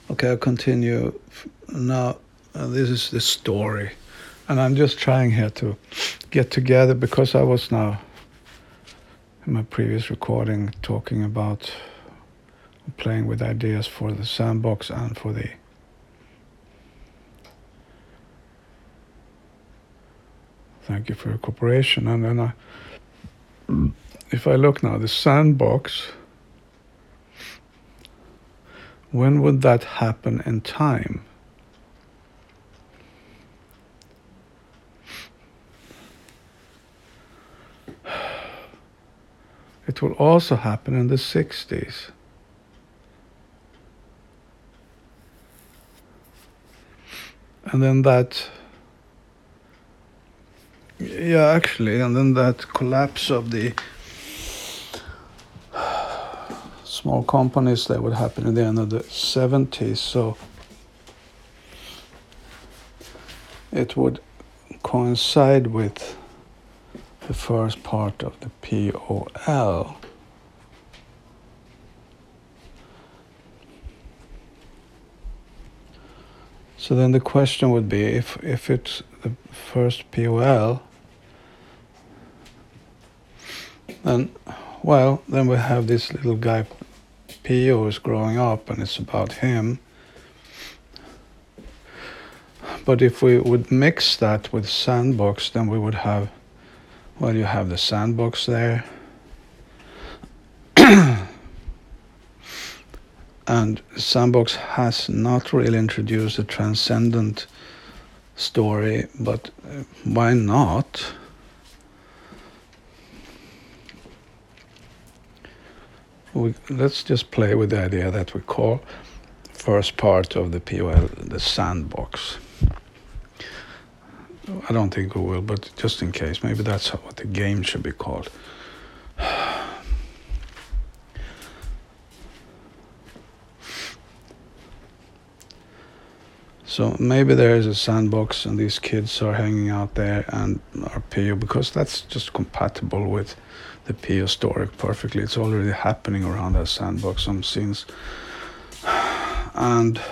Okay, I'll continue now. This is the story, and I'm just trying here to get together because I was now in my previous recording talking about playing with ideas for the sandbox and for the thank you for your cooperation. And then if I look now, the sandbox, when would that happen in time? It will also happen in the 60s. And then that, yeah, actually, and then that collapse of the small companies that would happen in the end of the 70s. So it would coincide with the first part of the POL. So then the question would be, if it's the first POL, then we have this little guy, P.O. is growing up, and it's about him. But if we would mix that with sandbox, then we would have, you have the sandbox there. And sandbox has not really introduced a transcendent story, but why not? Let's just play with the idea that we call first part of the POL the sandbox. I don't think we will, but just in case, maybe that's what the game should be called. So maybe there is a sandbox and these kids are hanging out there and are PO, because that's just compatible with the PO story perfectly. It's already happening around that sandbox, some scenes. And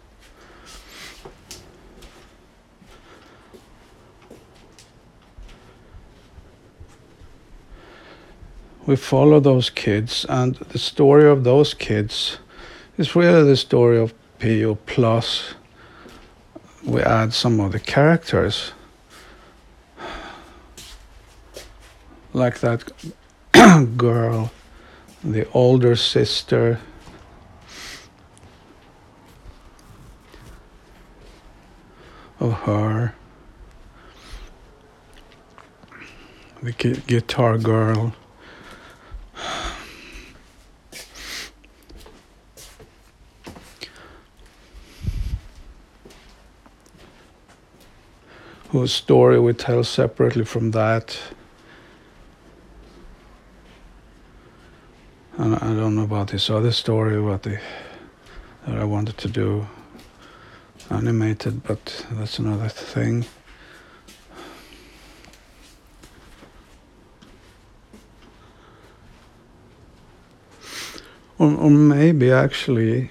we follow those kids, and the story of those kids is really the story of PO, plus we add some of the characters, like that girl, the older sister, of her, the guitar girl, whose story we tell separately from that. And I don't know about this other story that I wanted to do animated, but that's another thing. Or maybe actually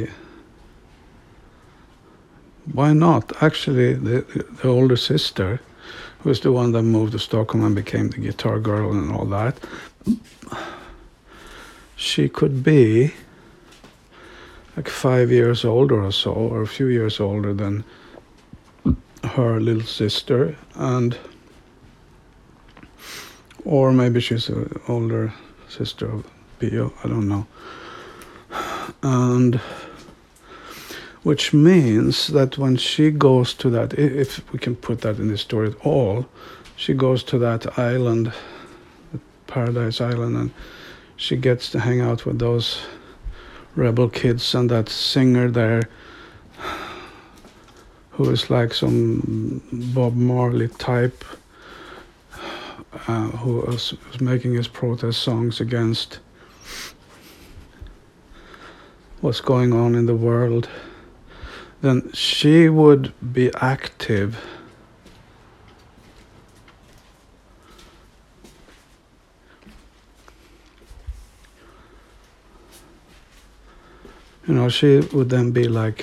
why not? Actually, the older sister, who is the one that moved to Stockholm and became the guitar girl and all that, she could be like 5 years older or so, or a few years older than her little sister, or maybe she's an older sister of Pio, I don't know. And which means that when she goes to that, if we can put that in the story at all, she goes to that island, Paradise Island, and she gets to hang out with those rebel kids and that singer there, who is like some Bob Marley type, who was making his protest songs against what's going on in the world. Then she would be active She would then be like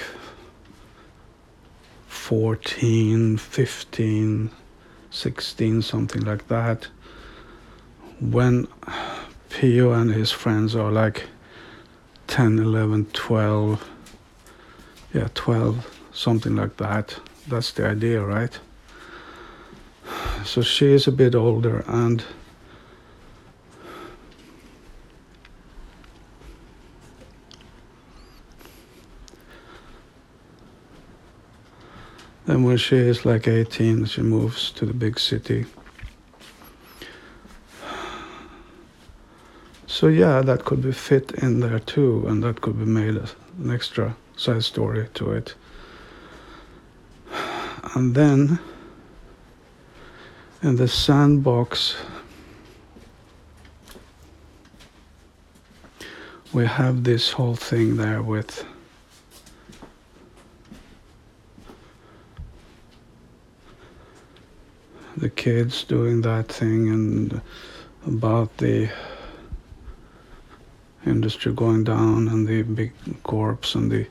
14, 15, 16, something like that, when Pio and his friends are like 10, 11, 12, 12, something like that. That's the idea, right? So she is a bit older, and then when she is like 18, she moves to the big city. So yeah, that could be fit in there too, and that could be made an extra side story to it. And then in the sandbox, we have this whole thing there with the kids doing that thing, and about the industry going down, and the big corps, and the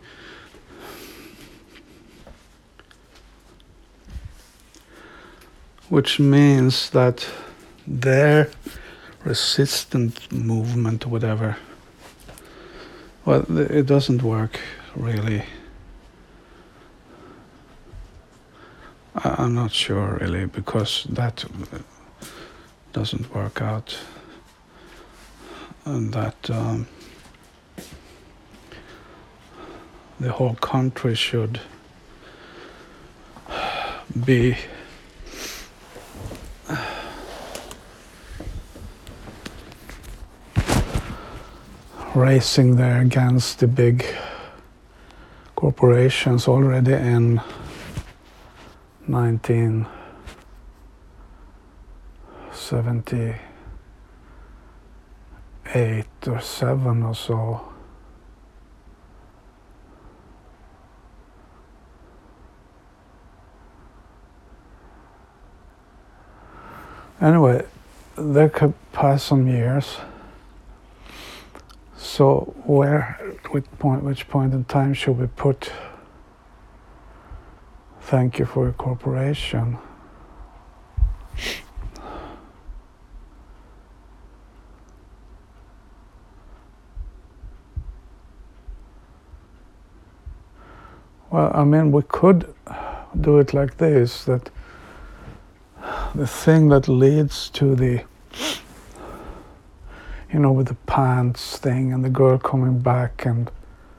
which means that their resistance movement, whatever, well, it doesn't work really. I'm not sure really, because that doesn't work out, and that the whole country should be racing there against the big corporations already in 1978 or 7 or so. Anyway, there could pass some years. So which point in time should we put "Thank you for your cooperation"? Well, I mean, we could do it like this, that the thing that leads to the, with the pants thing and the girl coming back and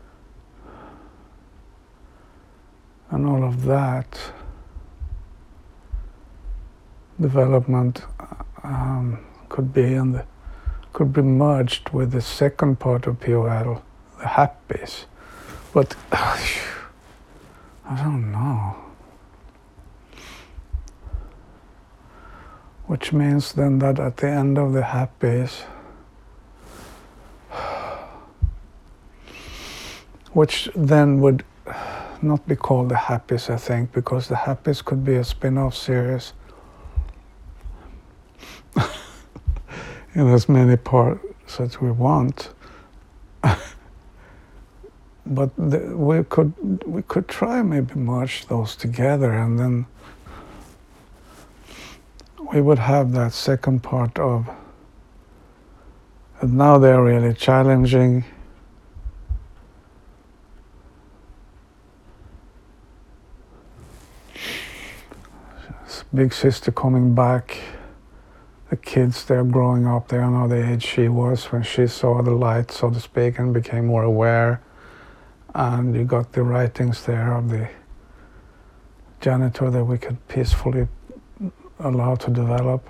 all of that development could be merged with the second part of POL, the happies. But I don't know. Which means then that at the end of the happies, which then would not be called the happies, I think, because the happies could be a spin-off series in as many parts as we want. But we could try maybe merge those together, and then we would have that second part of, and now they're really challenging big sister coming back, the kids, they're growing up, they are now the age she was when she saw the light, so to speak, and became more aware. And you got the writings there of the janitor that we could peacefully allow to develop.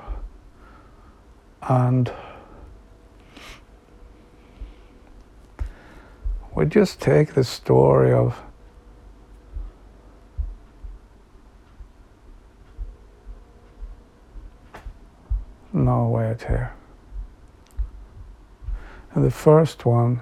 And we just take the story of no, wait here. And the first one,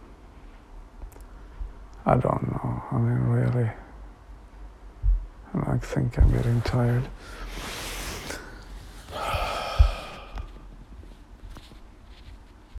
I don't know. I mean, really, I think I'm getting tired.